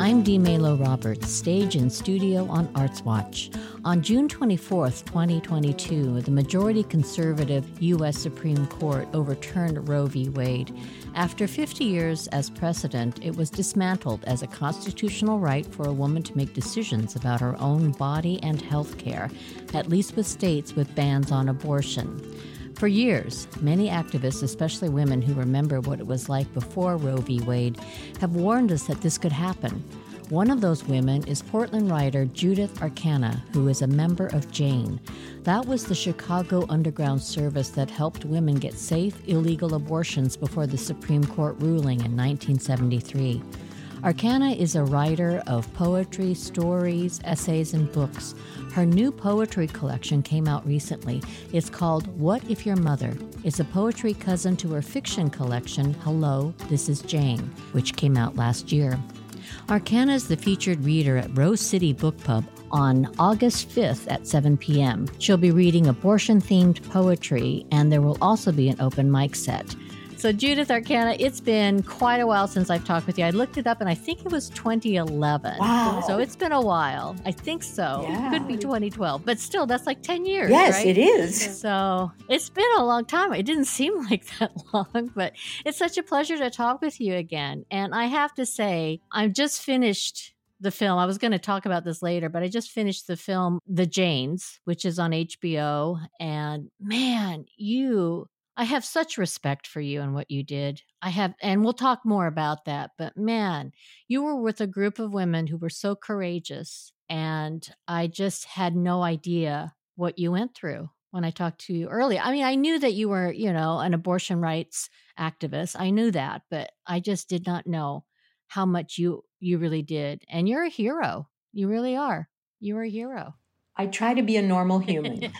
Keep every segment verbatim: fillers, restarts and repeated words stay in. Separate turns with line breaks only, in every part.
I'm D. Melo Roberts, stage and studio on Arts Watch. On June twenty-fourth, twenty twenty-two, the majority conservative U S Supreme Court overturned Roe v. Wade. After fifty years as precedent, it was dismantled as a constitutional right for a woman to make decisions about her own body and health care, at least with states with bans on abortion. For years, many activists, especially women who remember what it was like before Roe v. Wade, have warned us that this could happen. One of those women is Portland writer Judith Arcana, who is a member of JANE. That was the Chicago underground service that helped women get safe, illegal abortions before the Supreme Court ruling in nineteen seventy-three. Arcana is a writer of poetry, stories, essays, and books. Her new poetry collection came out recently. It's called What If Your Mother? It's a poetry cousin to her fiction collection, Hello, This is Jane, which came out last year. Arcana is the featured reader at Rose City Book Pub on August fifth at seven p.m. She'll be reading abortion-themed poetry, and there will also be an open mic set. So Judith Arcana, it's been quite a while since I've talked with you. I looked it up, and I think it was twenty eleven.
Wow.
So it's been a while. I think so.
Yeah.
It could be twenty twelve. But still, that's like ten years,
Yes,
right?
it is.
So it's been a long time. It didn't seem like that long, but it's such a pleasure to talk with you again. And I have to say, I've just finished the film. I was going to talk about this later, but I just finished the film The Janes, which is on H B O. And man, you... I have such respect for you and what you did. I have, and we'll talk more about that, but man, you were with a group of women who were so courageous, and I just had no idea what you went through when I talked to you earlier. I mean, I knew that you were, you know, an abortion rights activist. I knew that, but I just did not know how much you, you really did. And you're a hero. You really are. You're a hero.
I try to be a normal human.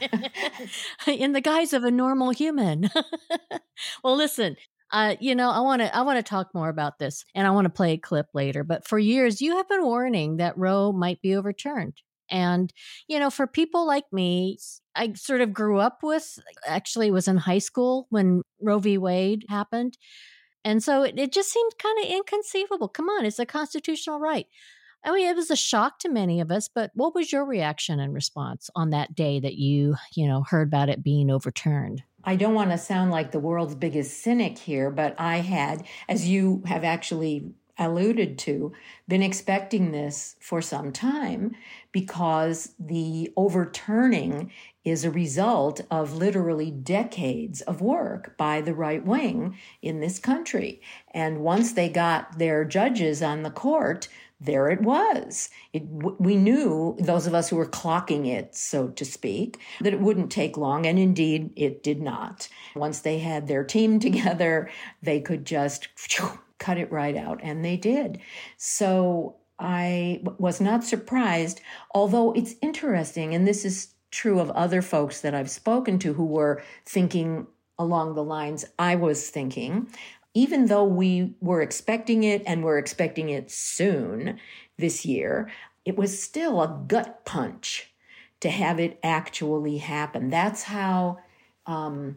In the guise of a normal human. Well, listen, uh, you know, I want to I want to talk more about this, and I want to play a clip later. But for years, you have been warning that Roe might be overturned. And, you know, for people like me, I sort of grew up with, actually was in high school when Roe v. Wade happened. And so it, it just seemed kind of inconceivable. Come on, it's a constitutional right. I mean, it was a shock to many of us, but what was your reaction and response on that day that you, you know, heard about it being overturned?
I don't want to sound like the world's biggest cynic here, but I had, as you have actually alluded to, been expecting this for some time because the overturning is a result of literally decades of work by the right wing in this country. And once they got their judges on the court, there it was. It, we knew, those of us who were clocking it, so to speak, that it wouldn't take long, and indeed it did not. Once they had their team together, they could just phew, cut it right out, and they did. So I was not surprised, although it's interesting, and this is true of other folks that I've spoken to who were thinking along the lines I was thinking. Even though we were expecting it and we're expecting it soon this year, it was still a gut punch to have it actually happen. That's how um,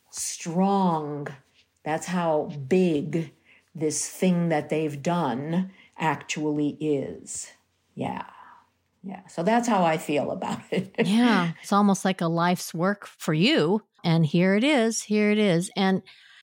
strong, that's how big this thing that they've done actually is. Yeah. Yeah. So that's how I feel about it.
Yeah. It's almost like a life's work for you. And here it is. Here it is. And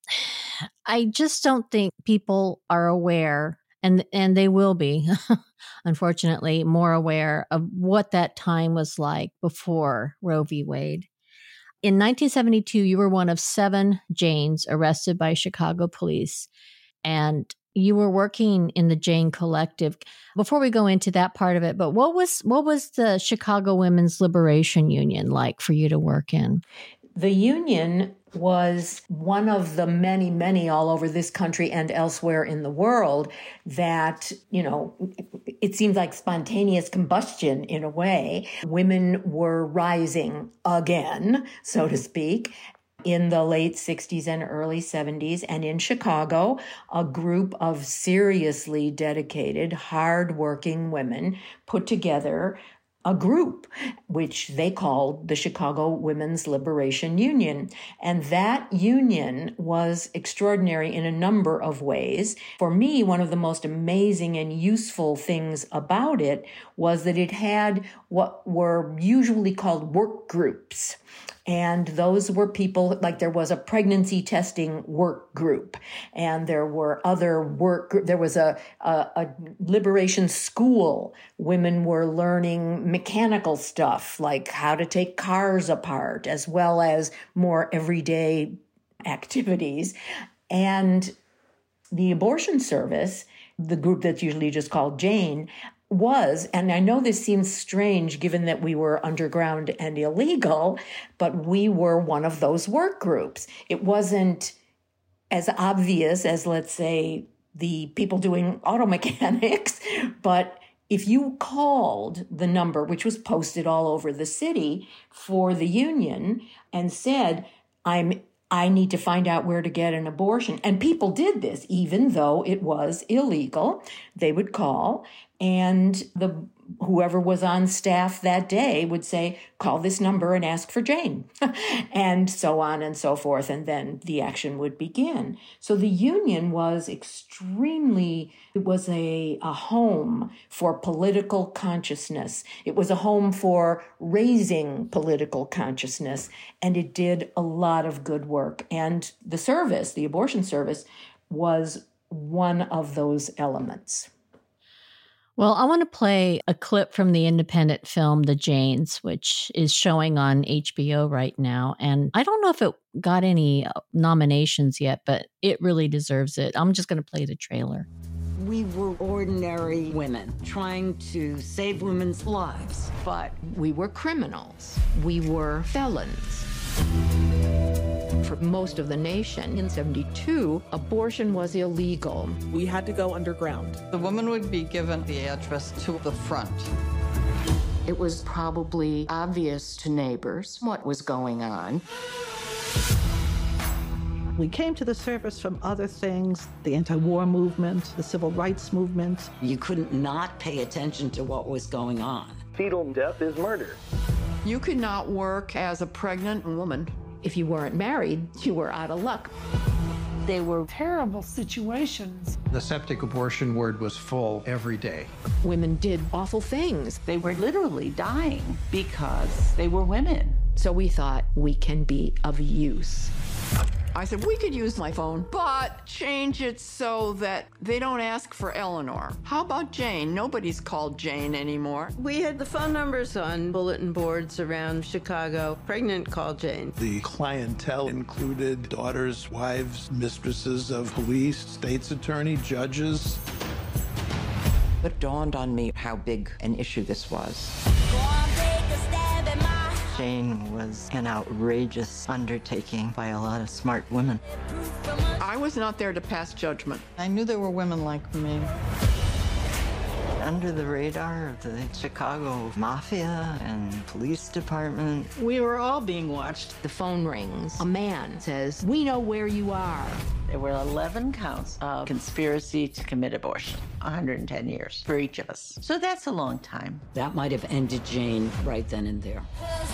I just don't think people are aware, and and they will be, unfortunately, more aware of what that time was like before Roe v. Wade. In nineteen seventy-two, you were one of seven Janes arrested by Chicago police, and you were working in the Jane Collective. Before we go into that part of it, but what was what was the Chicago Women's Liberation Union like for you to work in?
The union was one of the many, many all over this country and elsewhere in the world that, you know, it seems like spontaneous combustion in a way. Women were rising again, so to speak, in the late sixties and early seventies. And in Chicago, a group of seriously dedicated, hardworking women put together a group, which they called the Chicago Women's Liberation Union. And that union was extraordinary in a number of ways. For me, one of the most amazing and useful things about it was that it had what were usually called work groups. And those were people, like there was a pregnancy testing work group, and there were other work, there was a, a, a liberation school. Women were learning mechanical stuff, like how to take cars apart, as well as more everyday activities. And the abortion service, the group that's usually just called Jane, was, and I know this seems strange given that we were underground and illegal, but we were one of those work groups. It wasn't as obvious as, let's say, the people doing auto mechanics, but if you called the number, which was posted all over the city for the union, and said, I'm I need to find out where to get an abortion. And people did this, even though it was illegal. They would call, and the whoever was on staff that day would say, call this number and ask for Jane, and so on and so forth. And then the action would begin. So the union was extremely, it was a, a home for political consciousness. It was a home for raising political consciousness, and it did a lot of good work. And the service, the abortion service, was one of those elements.
Well, I want to play a clip from the independent film The Janes, which is showing on H B O right now. And I don't know if it got any nominations yet, but it really deserves it. I'm just going to play the trailer.
We were ordinary women trying to save women's lives.
But we were criminals. We were felons. For most of the nation, in seventy-two, abortion was illegal.
We had to go underground.
The woman would be given the address to the front.
It was probably obvious to neighbors what was going on.
We came to the surface from other things, the anti-war movement, the civil rights movement.
You couldn't not pay attention to what was going on.
Fetal death is murder.
You could not work as a pregnant woman. If you weren't married, you were out of luck.
They were terrible situations.
The septic abortion word was full every day.
Women did awful things.
They were literally dying because they were women.
So we thought we can be of use. I said, we could use my phone, but change it so that they don't ask for Eleanor. How about Jane? Nobody's called Jane anymore.
We had the phone numbers on bulletin boards around Chicago. Pregnant, call Jane.
The clientele included daughters, wives, mistresses of police, state's attorney, judges.
It dawned on me how big an issue this was.
Jane was an outrageous undertaking by a lot of smart women.
I was not there to pass judgment.
I knew there were women like me.
Under the radar of the Chicago Mafia and police department.
We were all being watched.
The phone rings. A man says, we know where you are.
There were eleven counts of conspiracy to commit abortion, one hundred ten years for each of us. So that's a long time.
That might have ended Jane right then and there.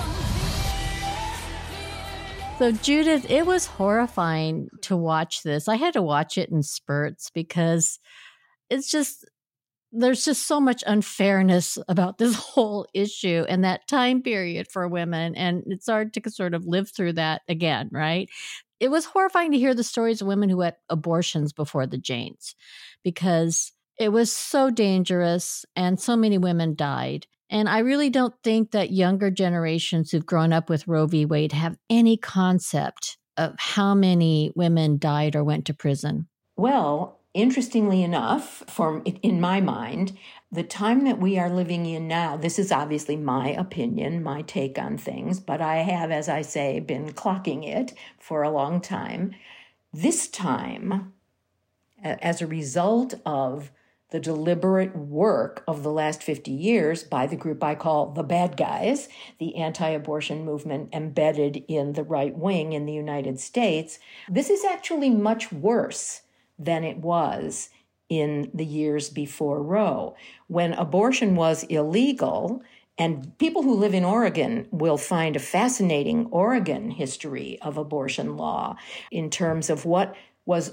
So, Judith, it was horrifying to watch this. I had to watch it in spurts because it's just, there's just so much unfairness about this whole issue and that time period for women. And it's hard to sort of live through that again, right? It was horrifying to hear the stories of women who had abortions before the Janes because it was so dangerous and so many women died. And I really don't think that younger generations who've grown up with Roe v. Wade have any concept of how many women died or went to prison.
Well, interestingly enough, for in my mind, the time that we are living in now, this is obviously my opinion, my take on things, but I have, as I say, been clocking it for a long time. This time, as a result of the deliberate work of the last fifty years by the group I call the bad guys, the anti-abortion movement embedded in the right wing in the United States, this is actually much worse than it was in the years before Roe. When abortion was illegal And people who live in Oregon will find a fascinating Oregon history of abortion law in terms of what was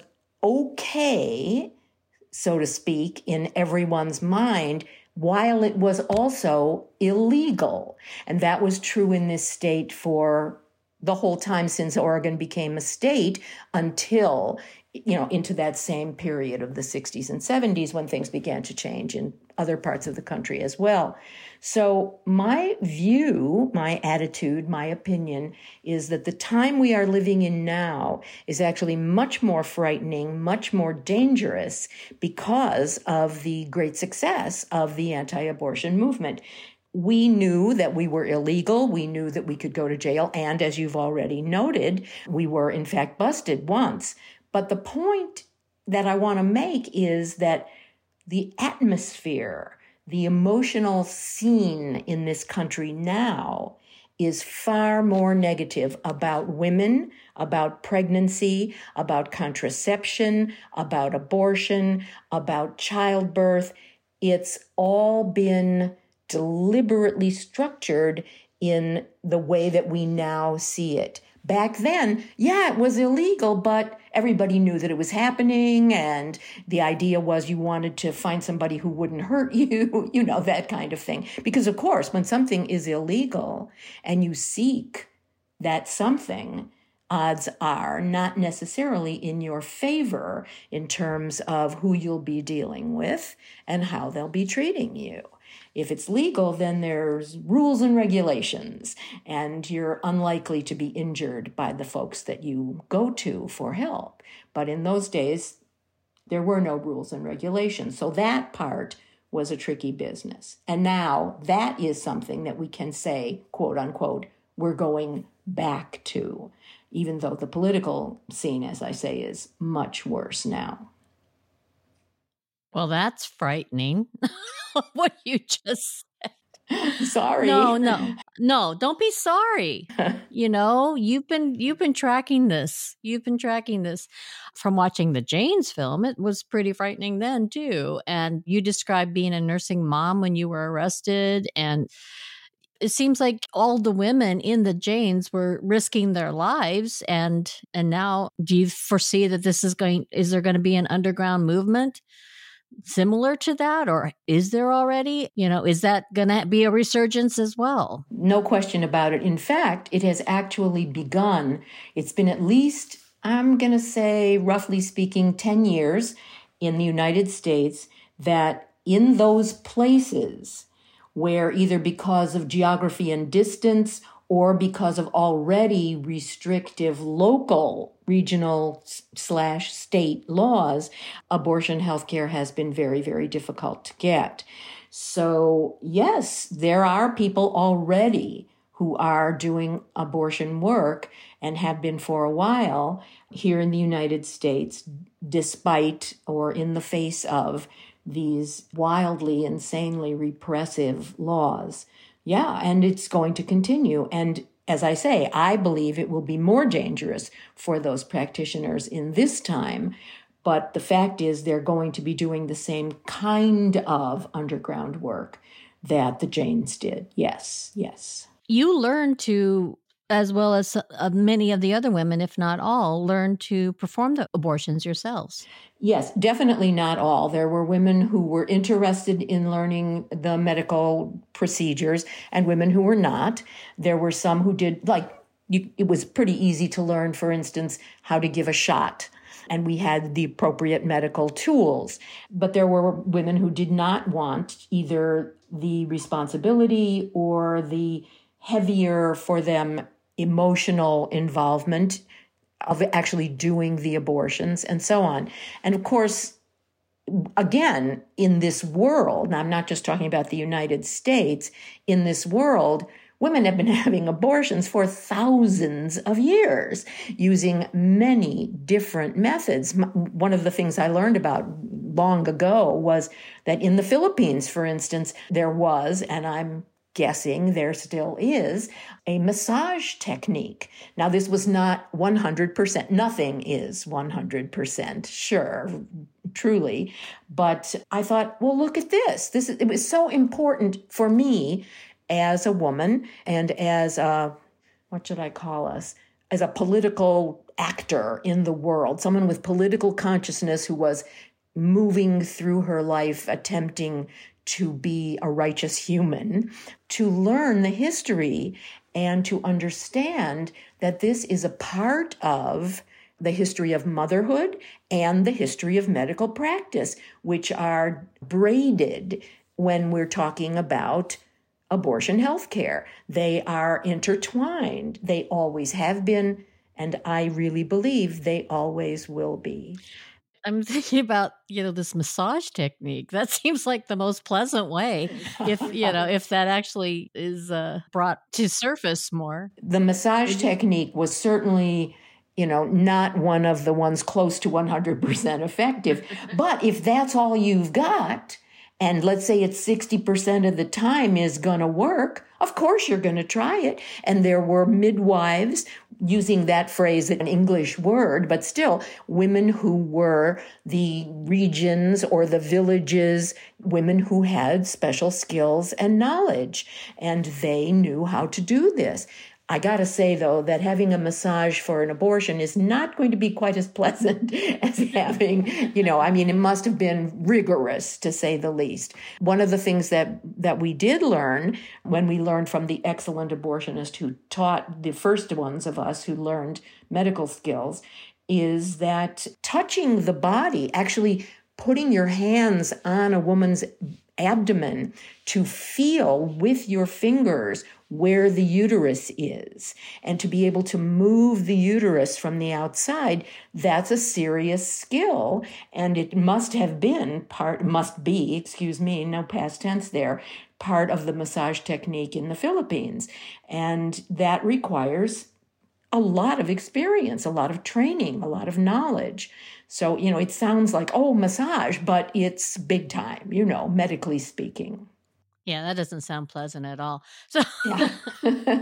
okay, so to speak, in everyone's mind, while it was also illegal. And that was true in this state for the whole time since Oregon became a state until, you know, into that same period of the sixties and seventies when things began to change in other parts of the country as well. So my view, my attitude, my opinion is that the time we are living in now is actually much more frightening, much more dangerous because of the great success of the anti-abortion movement. We knew that we were illegal. We knew that we could go to jail. And as you've already noted, we were in fact busted once. But the point that I want to make is that the atmosphere, the emotional scene in this country now is far more negative about women, about pregnancy, about contraception, about abortion, about childbirth. It's all been deliberately structured in the way that we now see it. Back then, yeah, it was illegal, but everybody knew that it was happening, and the idea was you wanted to find somebody who wouldn't hurt you, you know, that kind of thing. Because, of course, when something is illegal and you seek that something, odds are not necessarily in your favor in terms of who you'll be dealing with and how they'll be treating you. If it's legal, then there's rules and regulations, and you're unlikely to be injured by the folks that you go to for help. But in those days, there were no rules and regulations. So that part was a tricky business. And now that is something that we can say, quote unquote, we're going back to, even though the political scene, as I say, is much worse now.
Well, that's frightening. What you just said.
Sorry.
No, no, no, don't be sorry. You know, you've been, you've been tracking this. You've been tracking this from watching the Janes film. It was pretty frightening then too. And you described being a nursing mom when you were arrested. And it seems like all the women in the Janes were risking their lives. And, and now do you foresee that this is going, is there going to be an underground movement similar to that, or is there already? You know, is that going to be a resurgence as well?
No question about it. In fact, it has actually begun. It's been at least, I'm going to say, roughly speaking, ten years in the United States that in those places where either because of geography and distance or because of already restrictive local, regional slash state laws, abortion healthcare has been very, very difficult to get. So yes, there are people already who are doing abortion work and have been for a while here in the United States, despite or in the face of these wildly, insanely repressive laws. Yeah, and it's going to continue. And as I say, I believe it will be more dangerous for those practitioners in this time. But the fact is they're going to be doing the same kind of underground work that the Janes did. Yes, yes.
You learned to, as well as uh, many of the other women, if not all, learned to perform the abortions yourselves.
Yes, definitely not all. There were women who were interested in learning the medical procedures and women who were not. There were some who did, like, you, it was pretty easy to learn, for instance, how to give a shot. And we had the appropriate medical tools. But there were women who did not want either the responsibility or the heavier for them emotional involvement of actually doing the abortions and so on. And of course, again, in this world, and I'm not just talking about the United States, in this world, women have been having abortions for thousands of years using many different methods. One of the things I learned about long ago was that in the Philippines, for instance, there was, and I'm guessing there still is, a massage technique. Now, this was not one hundred percent. Nothing is one hundred percent sure, truly. But I thought, well, look at this. This is, it was so important for me as a woman and as a, what should I call us, as a political actor in the world, someone with political consciousness who was moving through her life attempting to be a righteous human, to learn the history and to understand that this is a part of the history of motherhood and the history of medical practice, which are braided when we're talking about abortion health care. They are intertwined. They always have been, and I really believe they always will be.
I'm thinking about, you know, this massage technique. That seems like the most pleasant way if, you know, if that actually is uh, brought to surface more.
The massage technique was certainly, you know, not one of the ones close to one hundred percent effective. But if that's all you've got, and let's say it's sixty percent of the time is going to work, of course you're going to try it. And there were midwives, using that phrase, an English word, but still women who were the regions or the villages, women who had special skills and knowledge, and they knew how to do this. I got to say, though, that having a massage for an abortion is not going to be quite as pleasant as having, you know, I mean, it must have been rigorous, to say the least. One of the things that, that we did learn when we learned from the excellent abortionist who taught the first ones of us who learned medical skills is that touching the body, actually putting your hands on a woman's abdomen to feel with your fingers where the uterus is and to be able to move the uterus from the outside, that's a serious skill. And it must have been part, must be, excuse me, no past tense there, part of the massage technique in the Philippines. And that requires a lot of experience, a lot of training, a lot of knowledge. So, you know, it sounds like, oh, massage, but it's big time, you know, medically speaking.
Yeah, that doesn't sound pleasant at all. So,
yeah.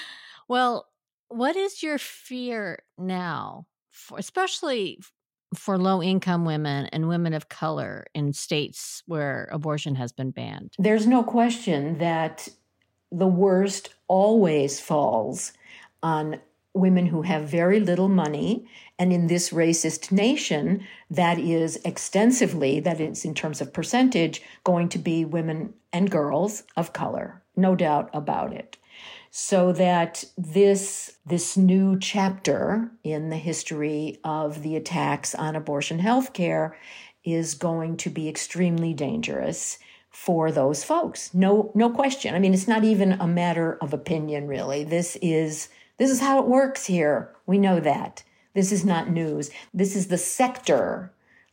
Well, what is your fear now, for, especially for low-income women and women of color in states where abortion has been banned?
There's no question that the worst always falls on women who have very little money. And in this racist nation, that is extensively, that is in terms of percentage, going to be women and girls of color, no doubt about it. So that this, this new chapter in the history of the attacks on abortion health care is going to be extremely dangerous for those folks. No, no question. I mean, it's not even a matter of opinion, really. This is This is how it works here. We know that. This is not news. This is the sector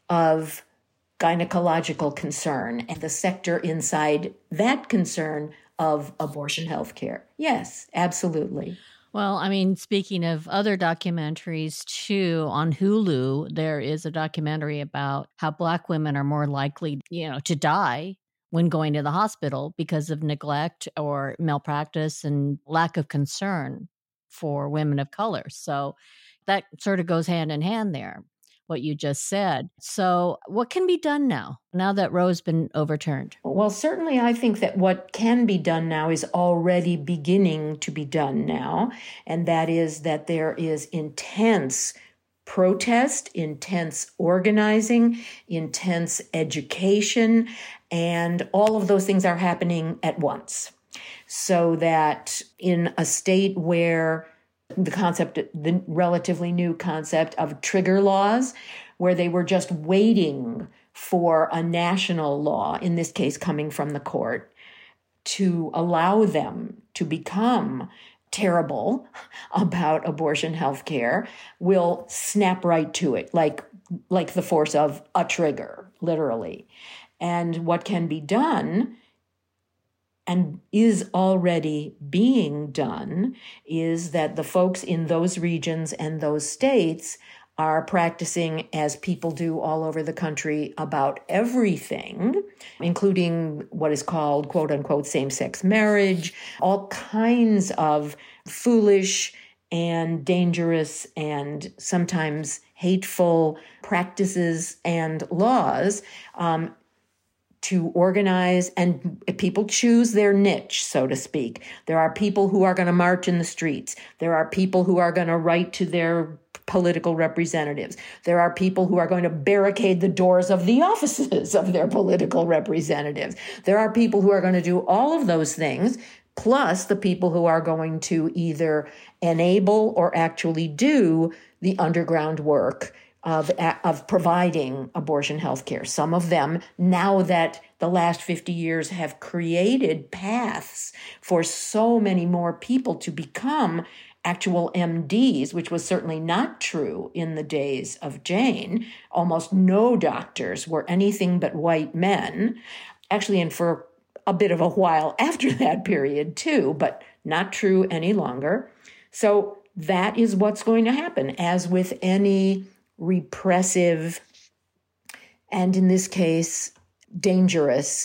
of gynecological concern and the sector inside that concern of abortion health care. Yes, absolutely.
Well, I mean, speaking of other documentaries too, on Hulu, there is a documentary about how Black women are more likely, you know, to die when going to the hospital because of neglect or malpractice and lack of concern for women of color. So that sort of goes hand in hand there, what you just said. So what can be done now, now that Roe's been overturned?
Well, certainly I think that what can be done now is already beginning to be done now. And that is that there is intense protest, intense organizing, intense education, and all of those things are happening at once. So that in a state where the concept, the relatively new concept of trigger laws, where they were just waiting for a national law, in this case coming from the court, to allow them to become terrible about abortion health care, will snap right to it, like, like the force of a trigger, literally. And what can be done, and is already being done, is that the folks in those regions and those states are practicing as people do all over the country about everything, including what is called, quote unquote, same-sex marriage, all kinds of foolish and dangerous and sometimes hateful practices and laws, um, to organize, and people choose their niche, so to speak. There are people who are going to march in the streets. There are people who are going to write to their political representatives. There are people who are going to barricade the doors of the offices of their political representatives. There are people who are going to do all of those things, plus the people who are going to either enable or actually do the underground work of, of providing abortion health care. Some of them, now that the last fifty years have created paths for so many more people to become actual M Ds, which was certainly not true in the days of Jane. Almost no doctors were anything but white men. Actually, and for a bit of a while after that period too, but not true any longer. So that is what's going to happen, as with any repressive, and in this case, dangerous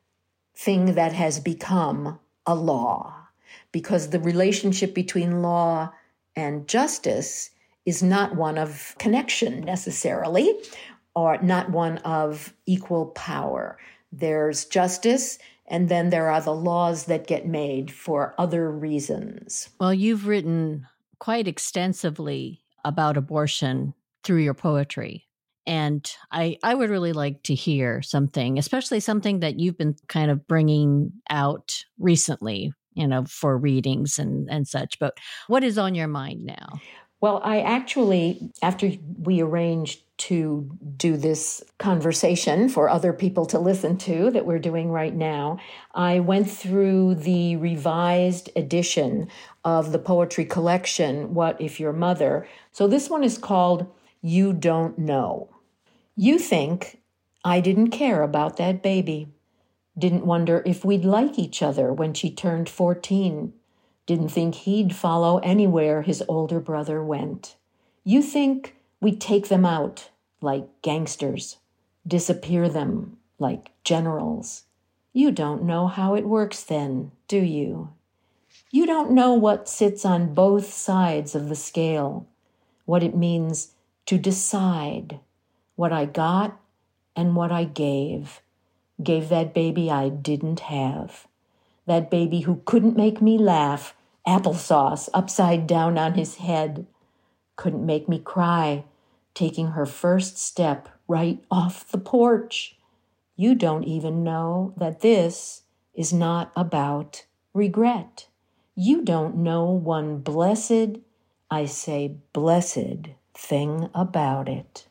thing that has become a law. Because the relationship between law and justice is not one of connection necessarily, or not one of equal power. There's justice, and then there are the laws that get made for other reasons.
Well, you've written quite extensively about abortion through your poetry. And I, I would really like to hear something, especially something that you've been kind of bringing out recently, you know, for readings and, and such. But what is on your mind now?
Well, I actually, after we arranged to do this conversation for other people to listen to that we're doing right now, I went through the revised edition of the poetry collection, What If Your Mother? So this one is called You Don't Know. You think I didn't care about that baby. Didn't wonder if we'd like each other when she turned fourteen. Didn't think he'd follow anywhere his older brother went. You think we take them out like gangsters, disappear them like generals. You don't know how it works then, do you? You don't know what sits on both sides of the scale, what it means to decide what I got and what I gave. Gave that baby I didn't have. That baby who couldn't make me laugh, applesauce upside down on his head. Couldn't make me cry, taking her first step right off the porch. You don't even know that this is not about regret. You don't know one blessed, I say blessed, thing about it.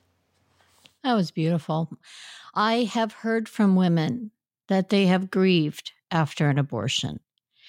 That was beautiful. I have heard from women that they have grieved after an abortion.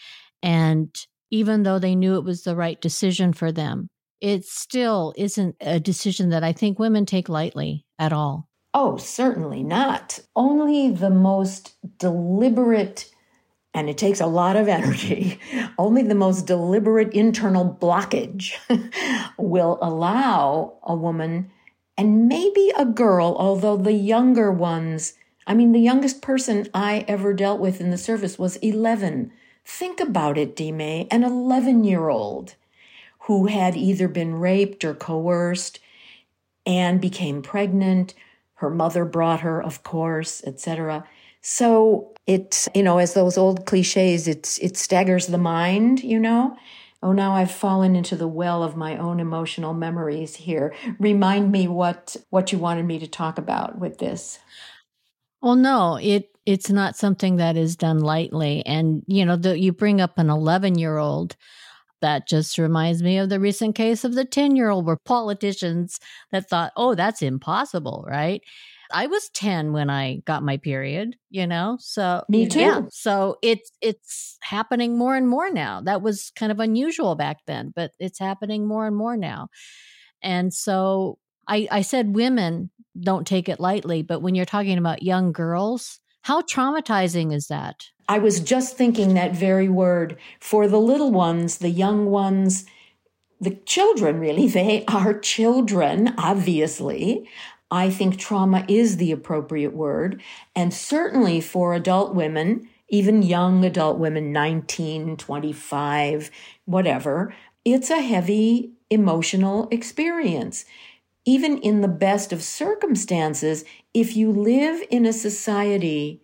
And even though they knew it was the right decision for them, it still isn't a decision that I think women take lightly at all.
Oh, certainly not. Only the most deliberate, and it takes a lot of energy, only the most deliberate internal blockage will allow a woman, and maybe a girl, although the younger ones, I mean, the youngest person I ever dealt with in the service was eleven. Think about it, Dime, an eleven-year-old who had either been raped or coerced and became pregnant. Her mother brought her, of course, et cetera. So it's, you know, as those old cliches, it's it staggers the mind, you know. Oh, now I've fallen into the well of my own emotional memories here. Remind me what what you wanted me to talk about with this.
Well, no, it it's not something that is done lightly. And, you know, the, you bring up an eleven-year-old. That just reminds me of the recent case of the ten-year-old where politicians that thought, oh, that's impossible, right? I was ten when I got my period, you know, so
me too.
Yeah, so it's it's happening more and more now. That was kind of unusual back then, but it's happening more and more now. And so I, I said women don't take it lightly, but when you're talking about young girls, how traumatizing is that?
I was just thinking that very word. For the little ones, the young ones, the children, really, they are children, obviously. I think trauma is the appropriate word. And certainly for adult women, even young adult women, nineteen, twenty-five, whatever, it's a heavy emotional experience. Even in the best of circumstances, if you live in a society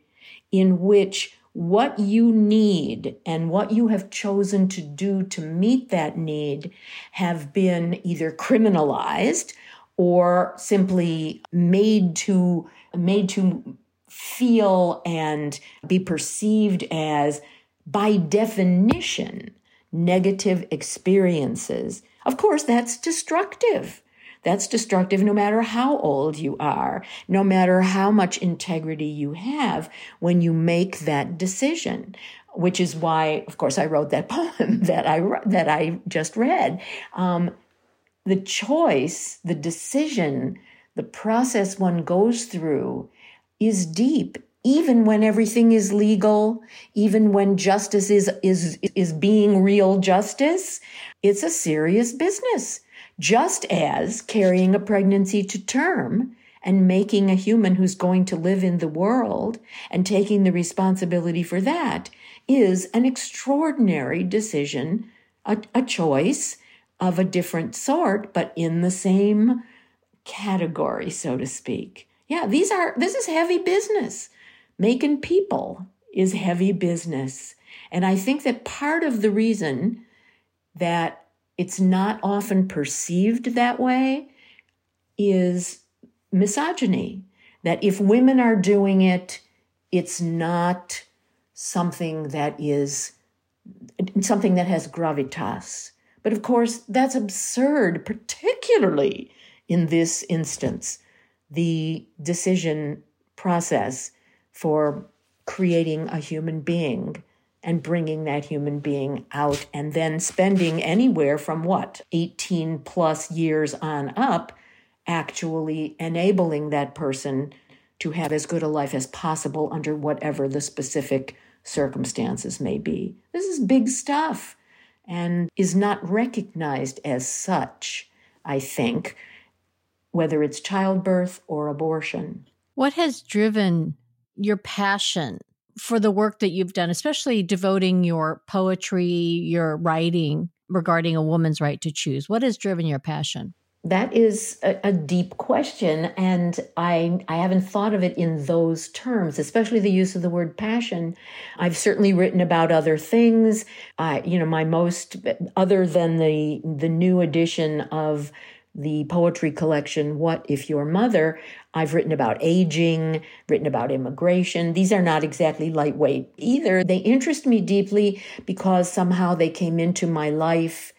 in which what you need and what you have chosen to do to meet that need have been either criminalized or simply made to made to feel and be perceived as, by definition, negative experiences. Of course, that's destructive. That's destructive no matter how old you are, no matter how much integrity you have when you make that decision, which is why, of course, I wrote that poem that I that I just read. Um, the choice, the decision, the process one goes through is deep, even when everything is legal, even when justice is is is being real justice. It's a serious business. Just as carrying a pregnancy to term and making a human who's going to live in the world and taking the responsibility for that is an extraordinary decision, a, a choice of a different sort, but in the same category, so to speak. Yeah, these are, this is heavy business. Making people is heavy business. And I think that part of the reason that it's not often perceived that way is misogyny. That if women are doing it, it's not something that is something that has gravitas. But of course, that's absurd, particularly in this instance, the decision process for creating a human being and bringing that human being out and then spending anywhere from what, eighteen plus years on up, actually enabling that person to have as good a life as possible under whatever the specific circumstances may be. This is big stuff and is not recognized as such, I think, whether it's childbirth or abortion.
What has driven your passion for the work that you've done, especially devoting your poetry, your writing regarding a woman's right to choose? What has driven your passion?
That is a, a deep question, and I I haven't thought of it in those terms, especially the use of the word passion. I've certainly written about other things. I, you know, my most, other than the the new edition of the poetry collection, What If Your Mother, I've written about aging, written about immigration. These are not exactly lightweight either. They interest me deeply because somehow they came into my life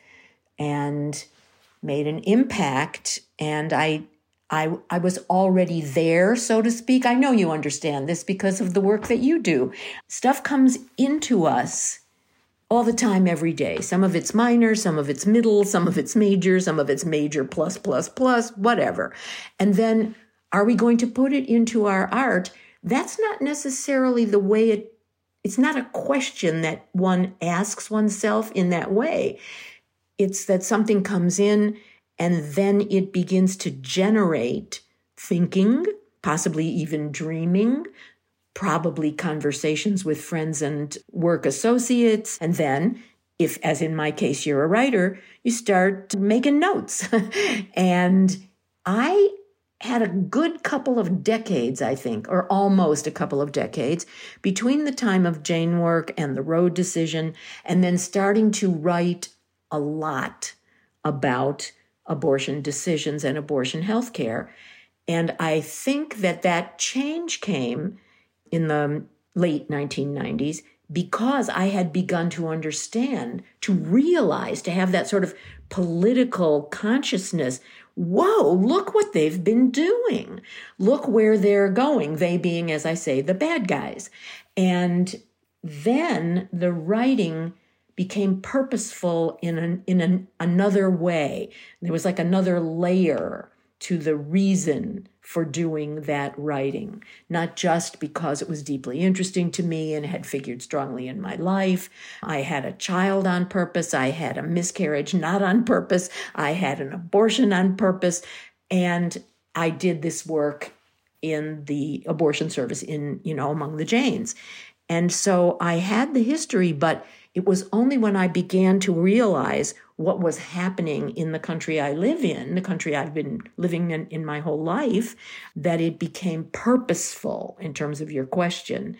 and made an impact, and I I I was already there, so to speak. I know you understand this because of the work that you do. Stuff comes into us all the time, every day. Some of it's minor, some of it's middle, some of it's major, some of it's major plus, plus, plus, whatever. And then are we going to put it into our art? That's not necessarily the way it, it's not a question that one asks oneself in that way. It's that something comes in and then it begins to generate thinking, possibly even dreaming, probably conversations with friends and work associates. And then, if, as in my case, you're a writer, you start making notes. And I had a good couple of decades, I think, or almost a couple of decades, between the time of Jane work and the Roe decision, and then starting to write a lot about abortion decisions and abortion health care. And I think that that change came in the late nineteen nineties because I had begun to understand, to realize, to have that sort of political consciousness. Whoa, look what they've been doing. Look where they're going, they being, as I say, the bad guys. And then the writing became purposeful in an, in an, another way. There was like another layer to the reason for doing that writing, not just because it was deeply interesting to me and had figured strongly in my life. I had a child on purpose. I had a miscarriage not on purpose. I had an abortion on purpose. And I did this work in the abortion service in, you know, among the Janes. And so I had the history, but it was only when I began to realize what was happening in the country I live in, the country I've been living in, in my whole life, that it became purposeful, in terms of your question,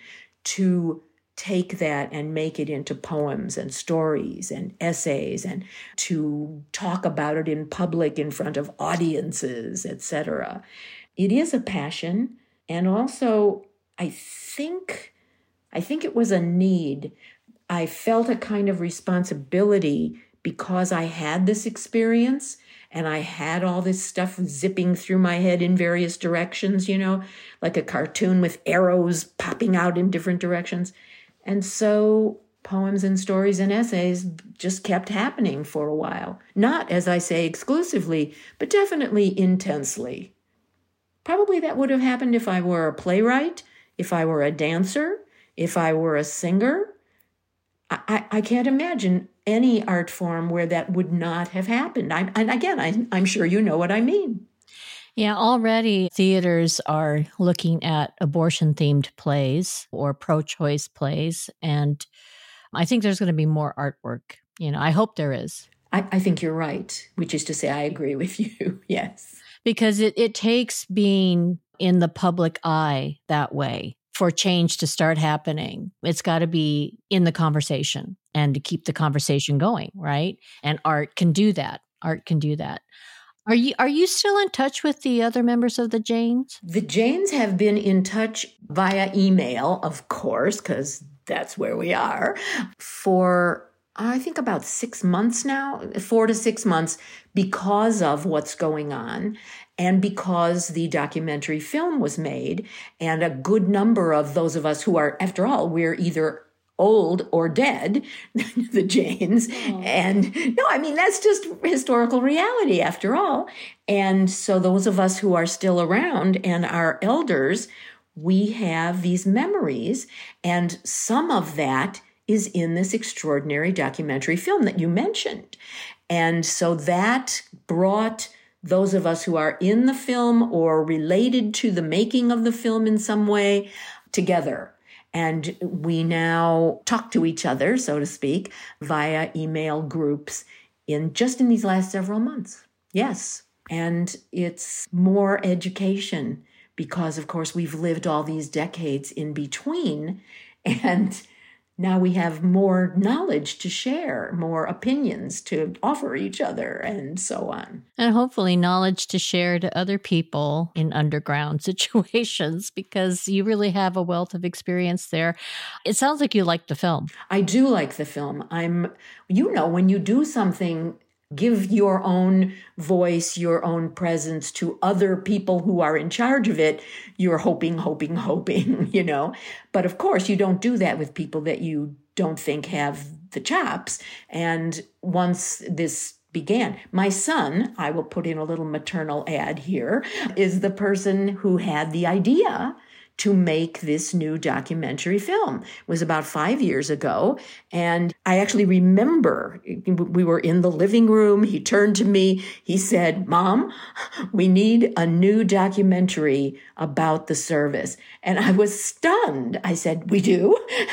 to take that and make it into poems and stories and essays and to talk about it in public in front of audiences, et cetera. It is a passion. And also, I think, I think it was a need. I felt a kind of responsibility because I had this experience and I had all this stuff zipping through my head in various directions, you know, like a cartoon with arrows popping out in different directions. And so poems and stories and essays just kept happening for a while. Not, as I say, exclusively, but definitely intensely. Probably that would have happened if I were a playwright, if I were a dancer, if I were a singer. I, I, I can't imagine any art form where that would not have happened. I, and again, I, I'm sure you know what I mean.
Yeah, already theaters are looking at abortion-themed plays or pro-choice plays, and I think there's going to be more artwork. You know, I hope there is.
I, I think you're right, which is to say I agree with you, yes.
Because it, it takes being in the public eye that way for change to start happening. It's got to be in the conversation and to keep the conversation going, right? And art can do that. Art can do that. Are you are you still in touch with the other members of the Janes?
The Janes have been in touch via email, of course, because that's where we are, for I think about six months now, four to six months, because of what's going on and because the documentary film was made. And a good number of those of us who are, after all, we're either old or dead, the Janes. Oh. And no, I mean, that's just historical reality after all. And so those of us who are still around and are elders, we have these memories. And some of that is in this extraordinary documentary film that you mentioned. And so that brought those of us who are in the film or related to the making of the film in some way together. And we now talk to each other, so to speak, via email groups in just in these last several months. Yes. And it's more education because, of course, we've lived all these decades in between. And now we have more knowledge to share, more opinions to offer each other, and so on.
And hopefully knowledge to share to other people in underground situations, because you really have a wealth of experience there. It sounds like you like the film.
I do like the film. I'm, you know, when you do something, give your own voice, your own presence to other people who are in charge of it, you're hoping, hoping, hoping, you know. But of course, you don't do that with people that you don't think have the chops. And once this began, my son, I will put in a little maternal ad here, is the person who had the idea to make this new documentary film. It was about five years ago. And I actually remember we were in the living room. He turned to me. He said, "Mom, we need a new documentary about the service." And I was stunned. I said, "We do?"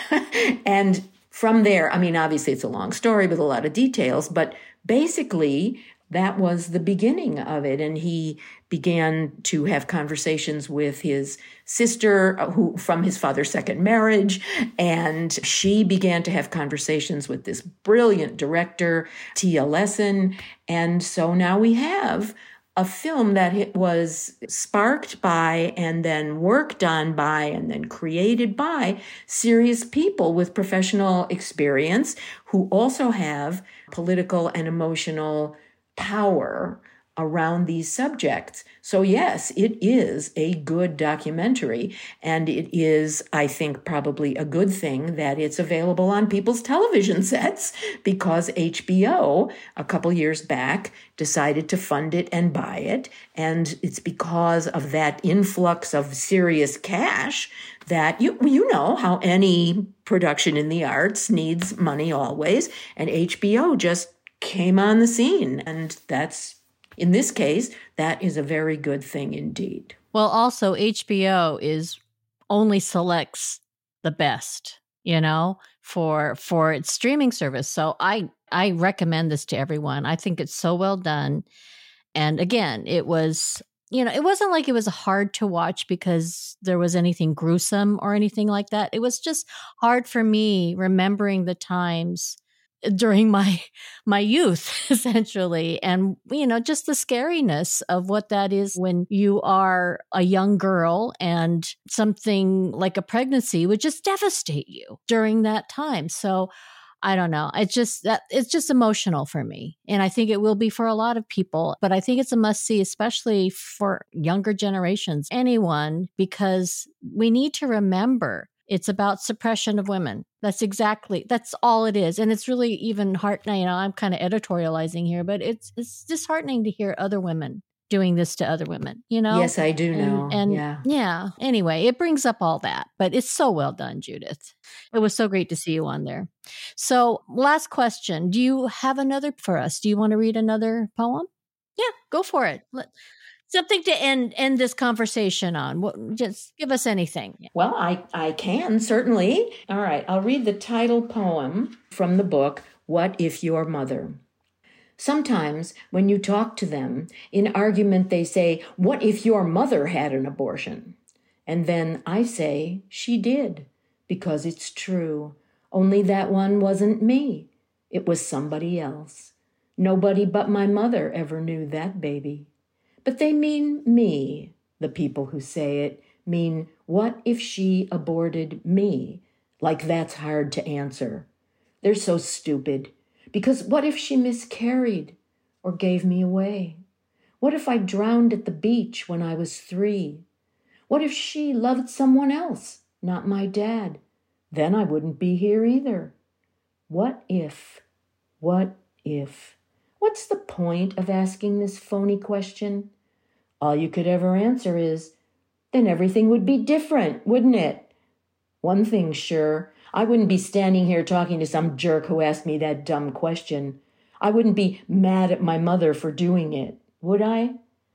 And from there, I mean, obviously it's a long story with a lot of details, but basically that was the beginning of it. And he began to have conversations with his sister, who from his father's second marriage. And she began to have conversations with this brilliant director, Tia Lesson. And so now we have a film that was sparked by and then worked on by and then created by serious people with professional experience who also have political and emotional power around these subjects. So yes, it is a good documentary, and it is, I think, probably a good thing that it's available on people's television sets, because H B O, a couple years back, decided to fund it and buy it. And it's because of that influx of serious cash that you you know how any production in the arts needs money always, and H B O just came on the scene. And that's, in this case, that is a very good thing indeed.
Well, also H B O is only selects the best, you know, for for its streaming service. So I I recommend this to everyone. I think it's so well done. And again, it was you know, it wasn't like it was hard to watch because there was anything gruesome or anything like that. It was just hard for me remembering the times during my my youth, essentially. And, you know, just the scariness of what that is when you are a young girl and something like a pregnancy would just devastate you during that time. So I don't know. It's just that it's just emotional for me. And I think it will be for a lot of people. But I think it's a must see, especially for younger generations, anyone, because we need to remember it's about suppression of women. That's exactly, that's all it is. And it's really even heartening. You know, I'm kind of editorializing here, but it's it's disheartening to hear other women doing this to other women, you know?
Yes, I do know.
And, and
yeah.
yeah. Anyway, it brings up all that, but it's so well done, Judith. It was so great to see you on there. So last question. Do you have another for us? Do you want to read another poem? Yeah, go for it. Let, something to end end this conversation on. What, just give us anything.
Well, I, I can, certainly. All right, I'll read the title poem from the book, What If Your Mother? Sometimes when you talk to them, in argument they say, what if your mother had an abortion? And then I say, she did, because it's true. Only that one wasn't me. It was somebody else. Nobody but my mother ever knew that baby. But they mean me, the people who say it, mean, what if she aborted me? Like that's hard to answer. They're so stupid. Because what if she miscarried or gave me away? What if I drowned at the beach when I was three? What if she loved someone else, not my dad? Then I wouldn't be here either. What if? What if? What's the point of asking this phony question? All you could ever answer is, then everything would be different, wouldn't it? One thing's sure. I wouldn't be standing here talking to some jerk who asked me that dumb question. I wouldn't be mad at my mother for doing it, would I?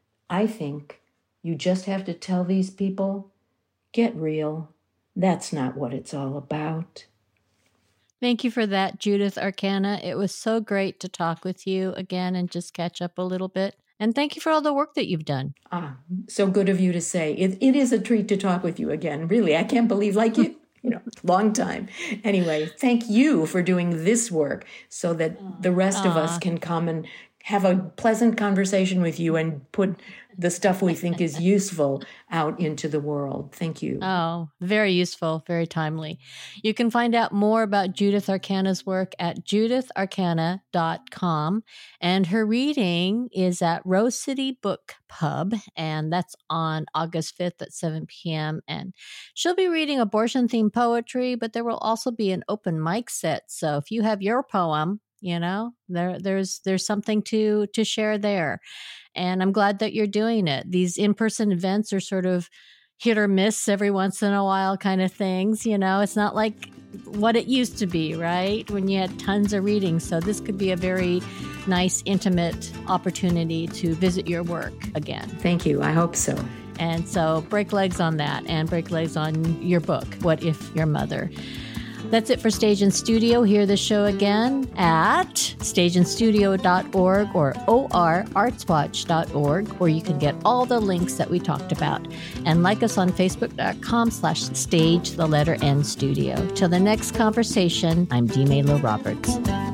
I think you just have to tell these people, get real. That's not what it's all about.
Thank you for that, Judith Arcana. It was so great to talk with you again and just catch up a little bit. And thank you for all the work that you've done.
Ah, so good of you to say. It, it is a treat to talk with you again. Really, I can't believe like you. You know, long time. Anyway, thank you for doing this work so that the rest Aww. of us can come and have a pleasant conversation with you and put the stuff we think is useful out into the world. Thank you.
Oh, very useful, very timely. You can find out more about Judith Arcana's work at judith arcana dot com. And her reading is at Rose City Book Pub, and that's on August fifth at seven p.m. And she'll be reading abortion-themed poetry, but there will also be an open mic set. So if you have your poem, you know, there there's there's something to to share there. And I'm glad that you're doing it. These in-person events are sort of hit or miss every once in a while kind of things. You know, it's not like what it used to be, right? When you had tons of readings. So this could be a very nice, intimate opportunity to visit your work again.
Thank you. I hope so.
And so break legs on that and break legs on your book, What If Your Mother? That's it for Stage and Studio. Hear the show again at stage and studio dot org or o r arts watch dot org, where you can get all the links that we talked about. And like us on facebook dot com slash stage, the letter N studio. Till the next conversation, I'm D. Maylo Roberts.